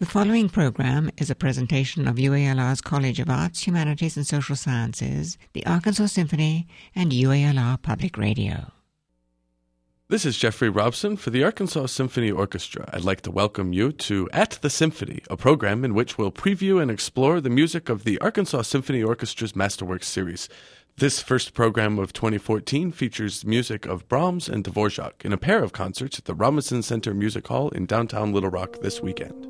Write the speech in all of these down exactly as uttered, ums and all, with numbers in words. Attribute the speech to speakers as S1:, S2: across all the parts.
S1: The following program is a presentation of U A L R's College of Arts, Humanities and Social Sciences, the Arkansas Symphony, and U A L R Public Radio.
S2: This is Jeffrey Robson for the Arkansas Symphony Orchestra. I'd like to welcome you to At the Symphony, a program in which we'll preview and explore the music of the Arkansas Symphony Orchestra's Masterworks series. This first program of twenty fourteen features music of Brahms and Dvorak in a pair of concerts at the Robinson Center Music Hall in downtown Little Rock this weekend.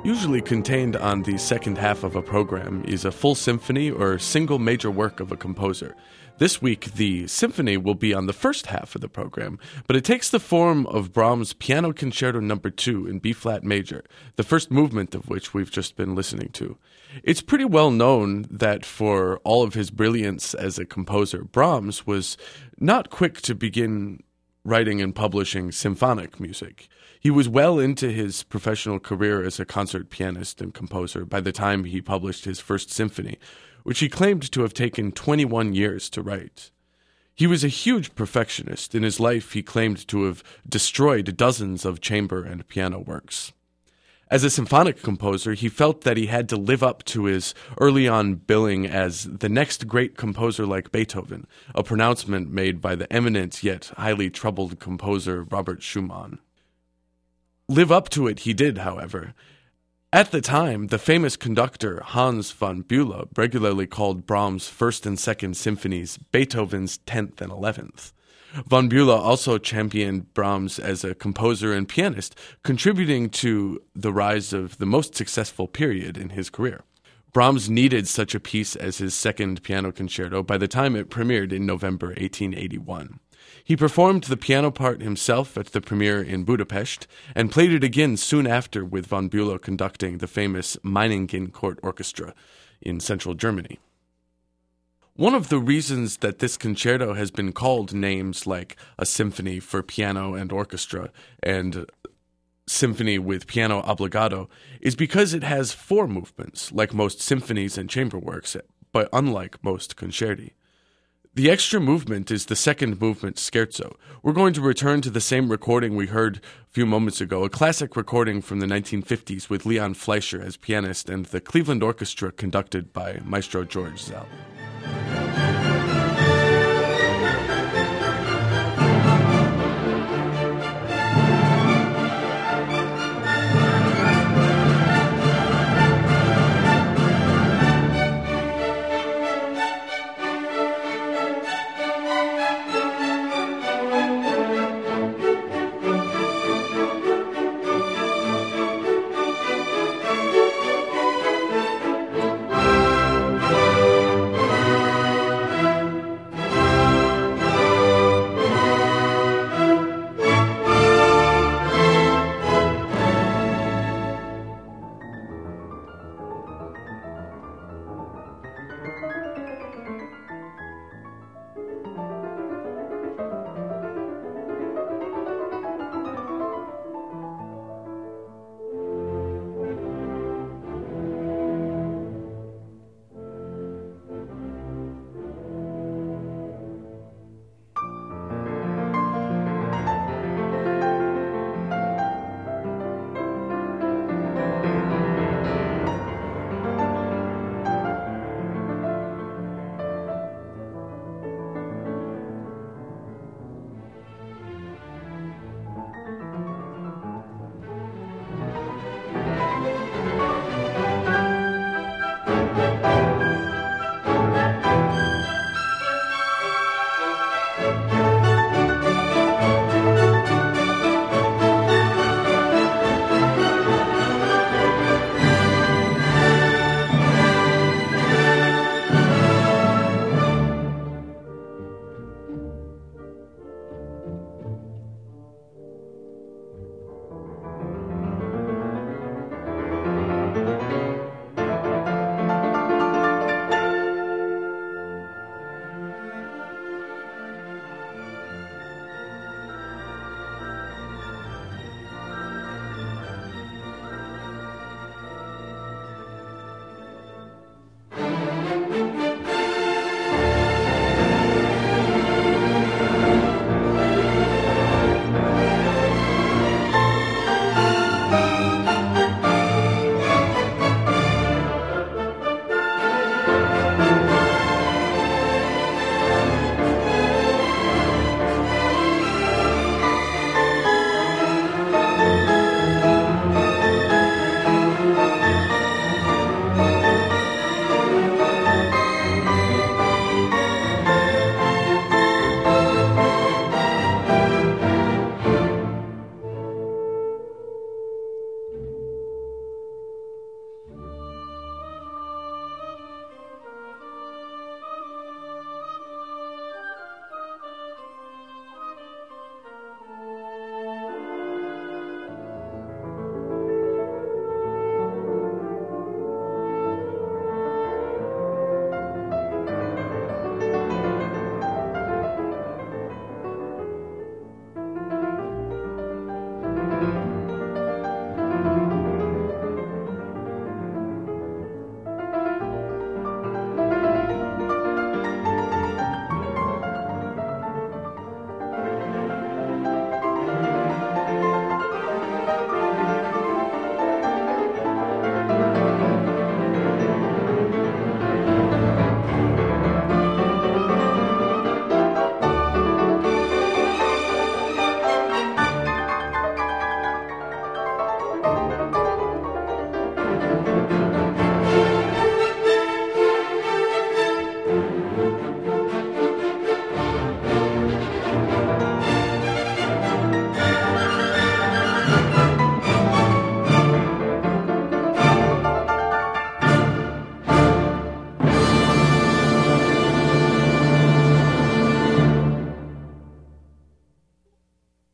S2: Usually contained on the second half of a program is a full symphony or single major work of a composer. This week, the symphony will be on the first half of the program, but it takes the form of Brahms' Piano Concerto Number two in B-flat major, the first movement of which we've just been listening to. It's pretty well known that for all of his brilliance as a composer, Brahms was not quick to begin writing and publishing symphonic music. He was well into his professional career as a concert pianist and composer by the time he published his first symphony, which he claimed to have taken twenty-one years to write. He was a huge perfectionist. In his life, he claimed to have destroyed dozens of chamber and piano works. As a symphonic composer, he felt that he had to live up to his early-on billing as the next great composer like Beethoven, a pronouncement made by the eminent yet highly troubled composer Robert Schumann. Live up to it he did, however. At the time, the famous conductor Hans von Bülow regularly called Brahms' first and second symphonies Beethoven's tenth and eleventh. Von Bülow also championed Brahms as a composer and pianist, contributing to the rise of the most successful period in his career. Brahms needed such a piece as his second piano concerto by the time it premiered in November eighteen eighty-one. He performed the piano part himself at the premiere in Budapest and played it again soon after with von Bülow conducting the famous Meiningen Court Orchestra in central Germany. One of the reasons that this concerto has been called names like a symphony for piano and orchestra and symphony with piano obbligato is because it has four movements, like most symphonies and chamber works, but unlike most concerti. The extra movement is the second movement scherzo. We're going to return to the same recording we heard a few moments ago, a classic recording from the nineteen fifties with Leon Fleischer as pianist and the Cleveland Orchestra conducted by Maestro George Szell.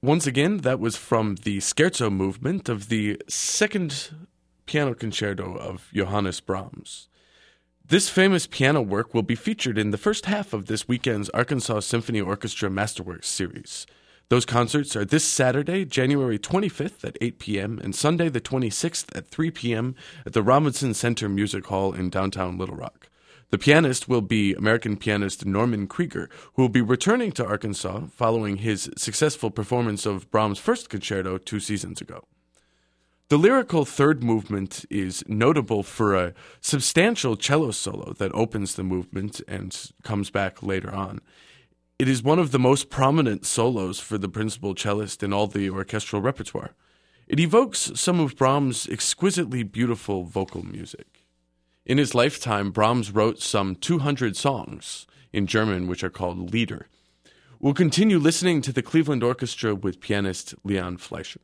S2: Once again, that was from the Scherzo movement of the second piano concerto of Johannes Brahms. This famous piano work will be featured in the first half of this weekend's Arkansas Symphony Orchestra Masterworks series. Those concerts are this Saturday, January twenty-fifth at eight p.m. and Sunday the twenty-sixth at three p.m. at the Robinson Center Music Hall in downtown Little Rock. The pianist will be American pianist Norman Krieger, who will be returning to Arkansas following his successful performance of Brahms' first concerto two seasons ago. The lyrical third movement is notable for a substantial cello solo that opens the movement and comes back later on. It is one of the most prominent solos for the principal cellist in all the orchestral repertoire. It evokes some of Brahms' exquisitely beautiful vocal music. In his lifetime, Brahms wrote some two hundred songs in German, which are called Lieder. We'll continue listening to the Cleveland Orchestra with pianist Leon Fleischer.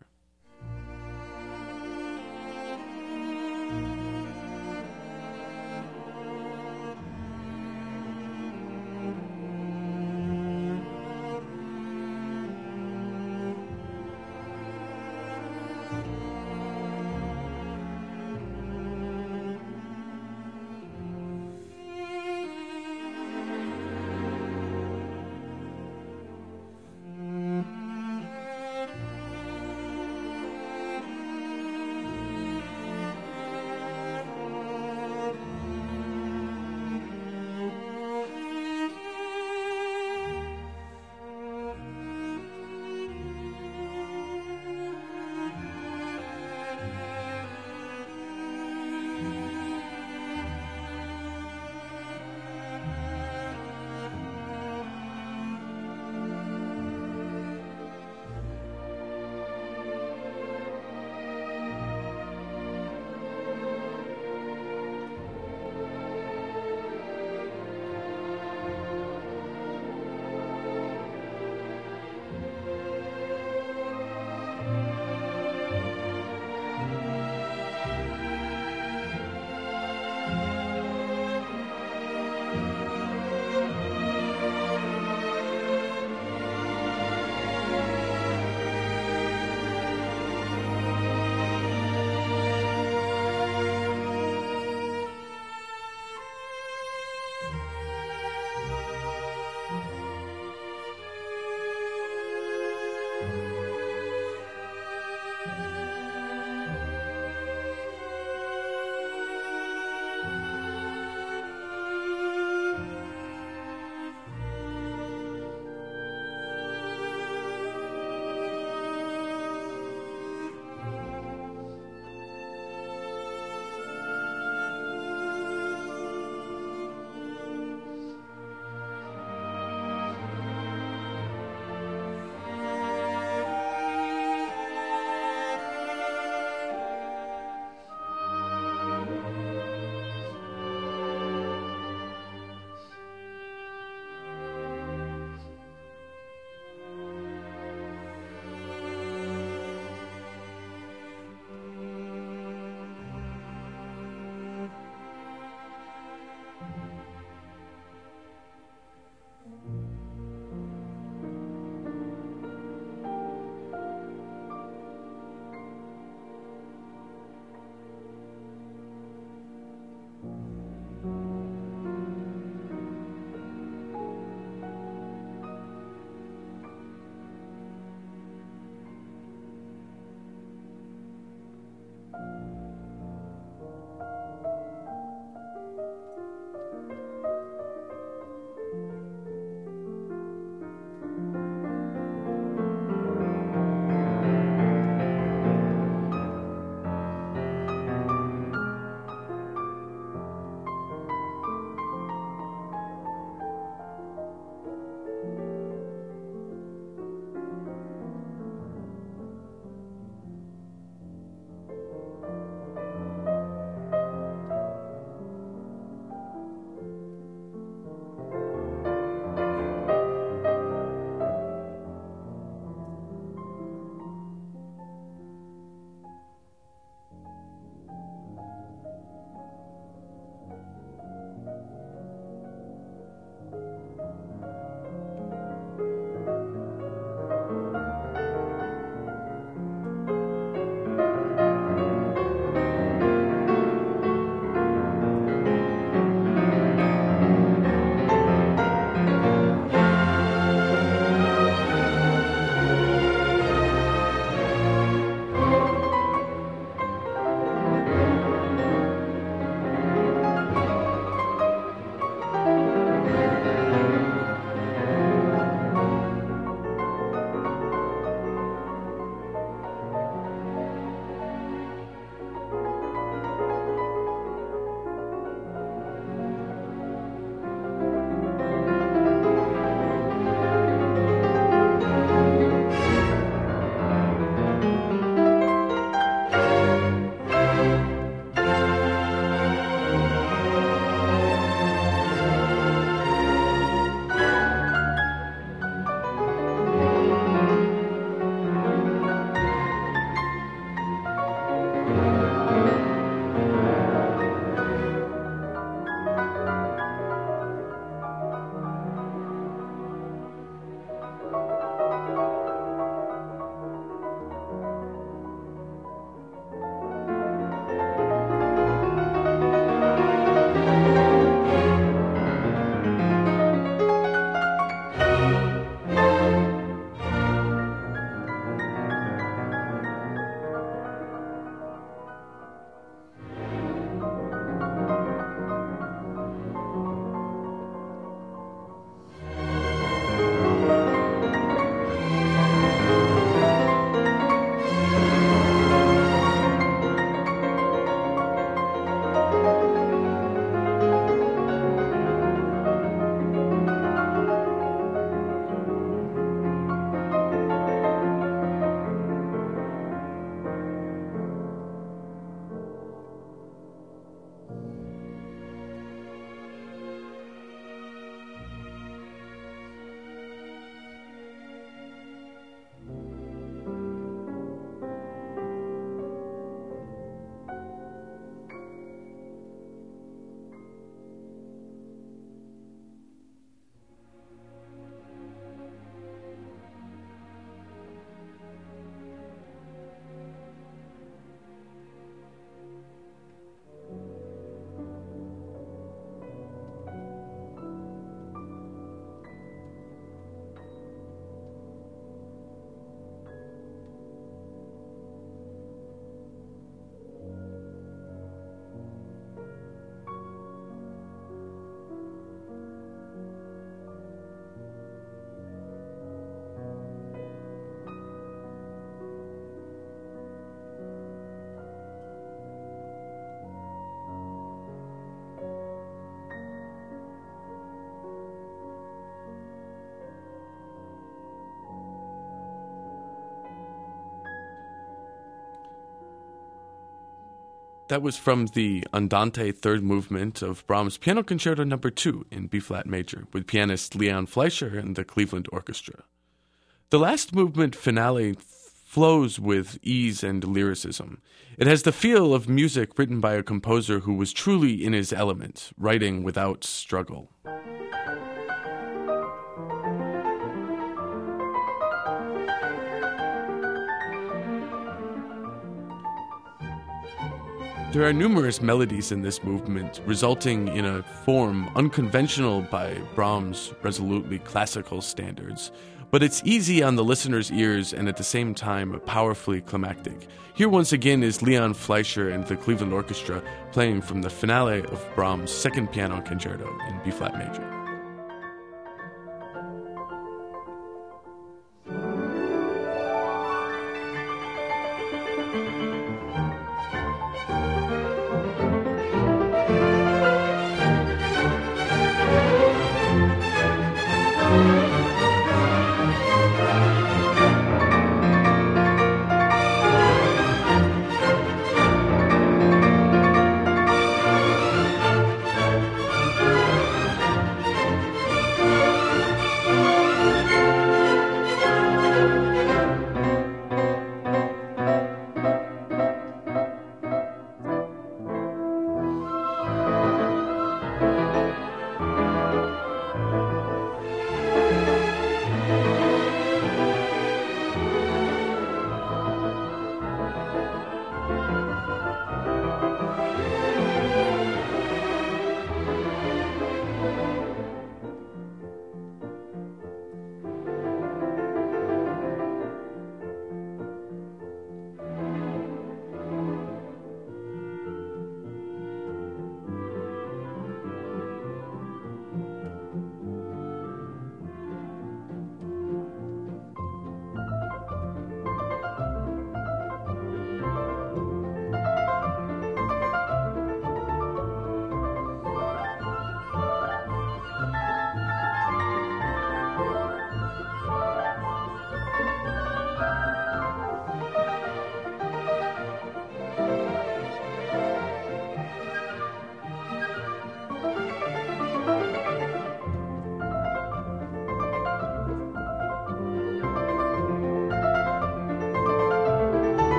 S2: That was from the Andante third movement of Brahms' Piano Concerto Number two in B-flat major with pianist Leon Fleischer and the Cleveland Orchestra. The last movement finale flows with ease and lyricism. It has the feel of music written by a composer who was truly in his element, writing without struggle. There are numerous melodies in this movement, resulting in a form unconventional by Brahms' resolutely classical standards. But it's easy on the listener's ears and at the same time powerfully climactic. Here once again is Leon Fleischer and the Cleveland Orchestra playing from the finale of Brahms' second piano concerto in B-flat major.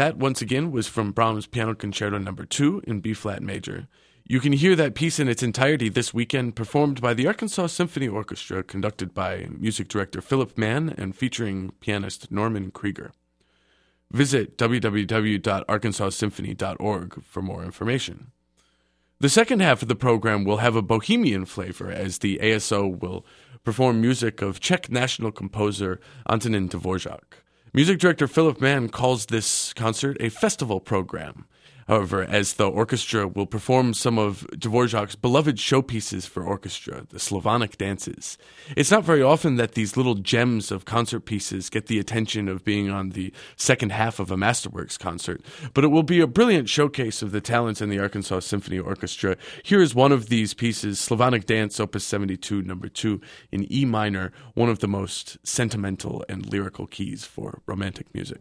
S2: That, once again, was from Brahms' Piano Concerto Number two in B-flat major. You can hear that piece in its entirety this weekend, performed by the Arkansas Symphony Orchestra, conducted by music director Philip Mann and featuring pianist Norman Krieger. Visit w w w dot arkansas symphony dot org for more information. The second half of the program will have a bohemian flavor, as the A S O will perform music of Czech national composer Antonín Dvořák. Music director Philip Mann calls this concert a festival program. However, as the orchestra will perform some of Dvořák's beloved showpieces for orchestra, the Slavonic dances, it's not very often that these little gems of concert pieces get the attention of being on the second half of a Masterworks concert, but it will be a brilliant showcase of the talents in the Arkansas Symphony Orchestra. Here is one of these pieces, Slavonic Dance, Opus seventy-two, number two, in E minor, one of the most sentimental and lyrical keys for romantic music.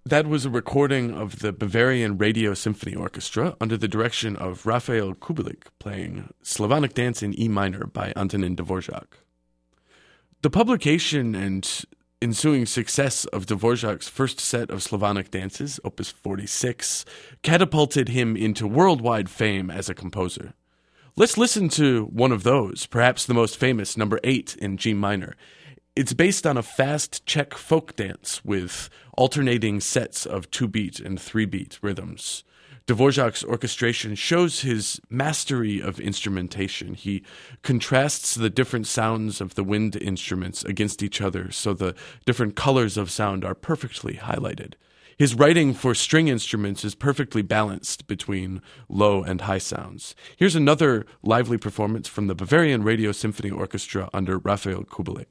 S2: That was a recording of the Bavarian Radio Symphony Orchestra under the direction of Raphael Kubelik playing Slavonic Dance in E minor by Antonin Dvorak. The publication and ensuing success of Dvorak's first set of Slavonic dances, Opus forty-six, catapulted him into worldwide fame as a composer. Let's listen to one of those, perhaps the most famous, number eight in G minor. It's based on a fast Czech folk dance with alternating sets of two-beat and three-beat rhythms. Dvorak's orchestration shows his mastery of instrumentation. He contrasts the different sounds of the wind instruments against each other so the different colors of sound are perfectly highlighted. His writing for string instruments is perfectly balanced between low and high sounds. Here's another lively performance from the Bavarian Radio Symphony Orchestra under Raphael Kubelik.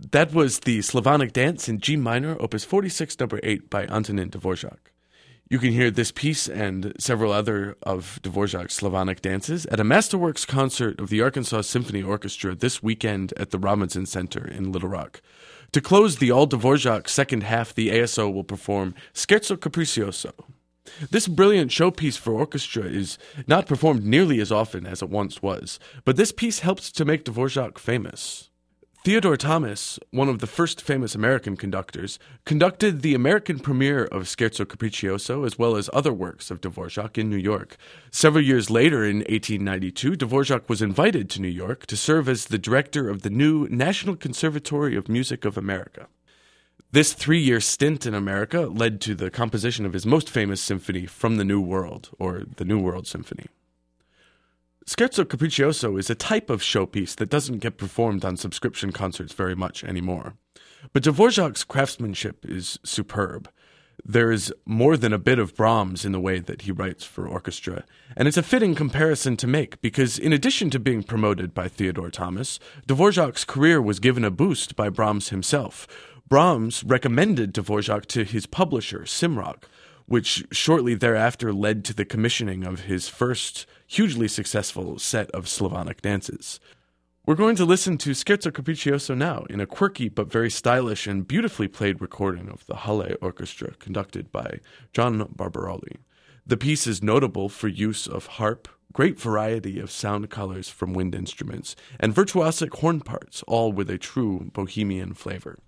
S2: That was the Slavonic Dance in G minor, opus forty-six, number eight, by Antonin Dvorak. You can hear this piece and several other of Dvorak's Slavonic dances at a Masterworks concert of the Arkansas Symphony Orchestra this weekend at the Robinson Center in Little Rock. To close the all Dvorak second half, the A S O will perform Scherzo Capriccioso. This brilliant showpiece for orchestra is not performed nearly as often as it once was, but this piece helped to make Dvorak famous. Theodore Thomas, one of the first famous American conductors, conducted the American premiere of Scherzo Capriccioso as well as other works of Dvorak in New York. Several years later, in eighteen ninety-two, Dvorak was invited to New York to serve as the director of the new National Conservatory of Music of America. This three-year stint in America led to the composition of his most famous symphony, From the New World, or the New World Symphony. Scherzo Capriccioso is a type of showpiece that doesn't get performed on subscription concerts very much anymore. But Dvorak's craftsmanship is superb. There is more than a bit of Brahms in the way that he writes for orchestra, and it's a fitting comparison to make because in addition to being promoted by Theodore Thomas, Dvorak's career was given a boost by Brahms himself. Brahms recommended Dvorak to his publisher, Simrock, which shortly thereafter led to the commissioning of his first hugely successful set of Slavonic dances. We're going to listen to Scherzo Capriccioso now in a quirky but very stylish and beautifully played recording of the Halle Orchestra conducted by John Barbaroli. The piece is notable for use of harp, great variety of sound colors from wind instruments, and virtuosic horn parts, all with a true bohemian flavor.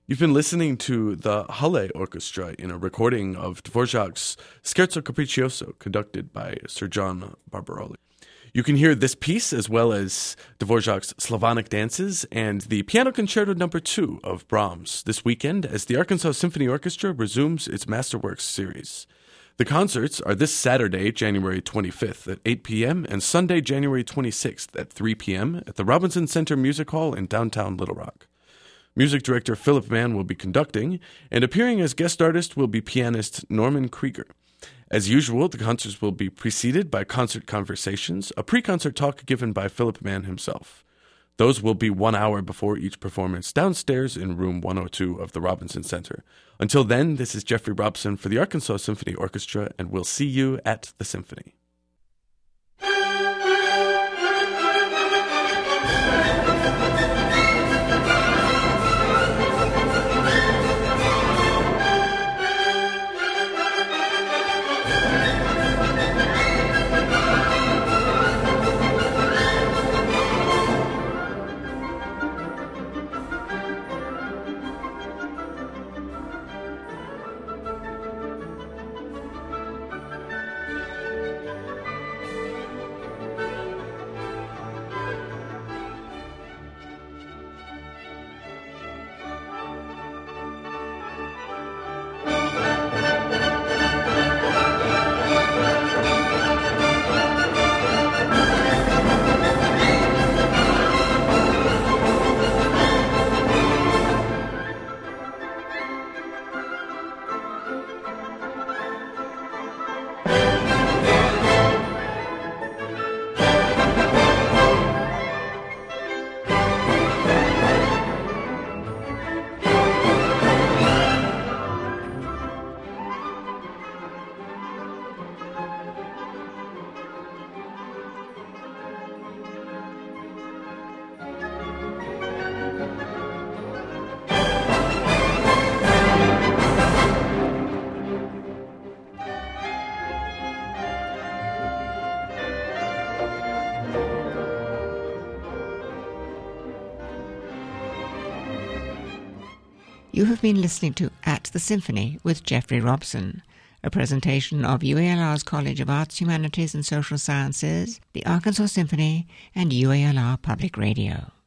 S2: You've been listening to the Halle Orchestra in a recording of Dvorak's Scherzo Capriccioso, conducted by Sir John Barbaroli. You can hear this piece as well as Dvorak's Slavonic Dances and the Piano Concerto Number Two of Brahms this weekend as the Arkansas Symphony Orchestra resumes its Masterworks series. The concerts are this Saturday, January twenty-fifth at eight p.m. and Sunday, January twenty-sixth at three p.m. at the Robinson Center Music Hall in downtown Little Rock. Music director Philip Mann will be conducting, and appearing as guest artist will be pianist Norman Krieger. As usual, the concerts will be preceded by concert conversations, a pre-concert talk given by Philip Mann himself. Those will be one hour before each performance downstairs in room one oh two of the Robinson Center. Until then, this is Jeffrey Robson for the Arkansas Symphony Orchestra, and we'll see you at the Symphony.
S1: You have been listening to At the Symphony with Jeffrey Robson, a presentation of U A L R's College of Arts, Humanities and Social Sciences, the Arkansas Symphony, and U A L R Public Radio.